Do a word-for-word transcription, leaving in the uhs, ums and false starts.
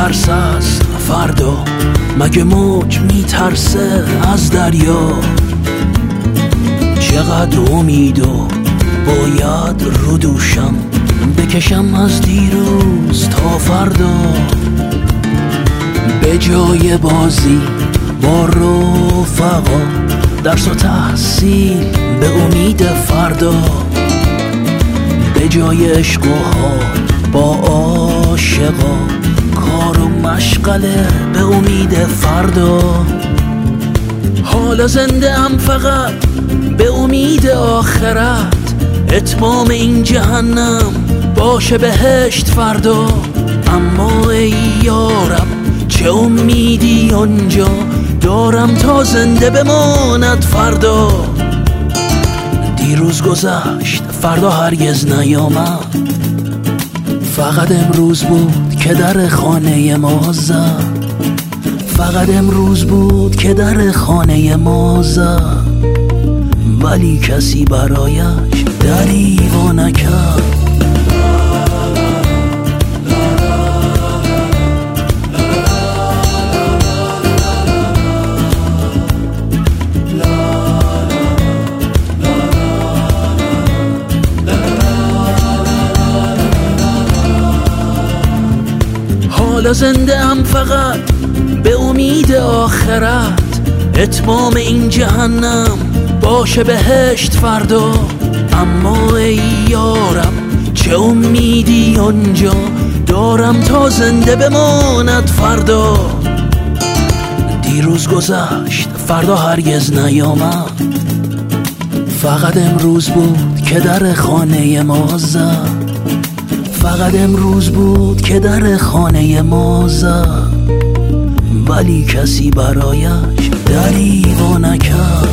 ترس از فردا، مگه موج میترسه از دریا؟ چقدر امید و باید رو دوشم بکشم از دیروز تا فردا. به جای بازی با رفقا، درس و تحصیل به امید فردا. به جای عشق و حال با عاشقا، کار و مشغله به امید فردا. حالا زنده ام فقط به امید آخرت، اتمام این جهنم باشه بهشت فردا. اما ای یارب چه امیدی آنجا دارم تا زنده بماند فردا. دیروز گذشت فردا هرگز نیامد، فقط امروز بود که در خانه ما زد. فقط امروز بود که در خانه ما زد، ولی کسی برایش دری وا نکرد. حالا زنده ام فقط به امید آخرت، اتمام این جهنم باشه بهشت فردا. اما ای یارب چه امیدی آنجا دارم تا زنده بماند فردا. دیروز گذشت فردا هرگز نیامد، فقط امروز بود که در خانه ما زد. فقط امروز بود که در خانه ما زد، ولی کسی برایش دری وا نکرد.